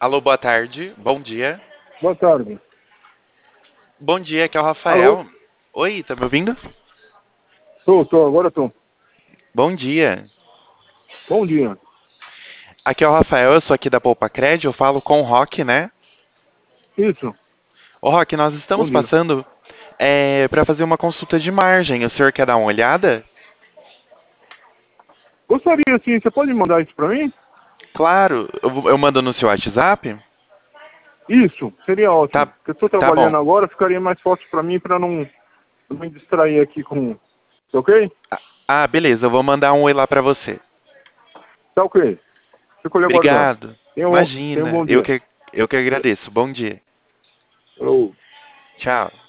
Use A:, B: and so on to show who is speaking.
A: Alô, boa tarde. Bom dia.
B: Boa tarde.
A: Bom dia, aqui é o
B: Alô?
A: Rafael. Oi, tá me ouvindo?
B: Agora tô.
A: Bom dia.
B: Bom dia.
A: Aqui é o Rafael, eu sou aqui da Poupa Cred, eu falo com o Rock, né?
B: Isso,
A: Ô, Rock, nós
B: bom
A: estamos
B: dia.
A: passando para fazer uma consulta de margem. O senhor quer dar uma olhada?
B: Gostaria, sim, você pode mandar isso pra mim?
A: Claro, eu mando no seu WhatsApp?
B: Isso, seria ótimo.
A: Tá,
B: Porque eu tô
A: tá bom.
B: trabalhando agora, ficaria mais fácil pra mim pra não me distrair aqui com... Tá ok?
A: Ah, beleza, eu vou mandar um oi lá pra você.
B: Tá ok. Fico lhe aguardando.
A: Obrigado.
B: Tenha um
A: Imagina,
B: bom dia.
A: eu que agradeço. Bom dia.
B: Eu...
A: Tchau.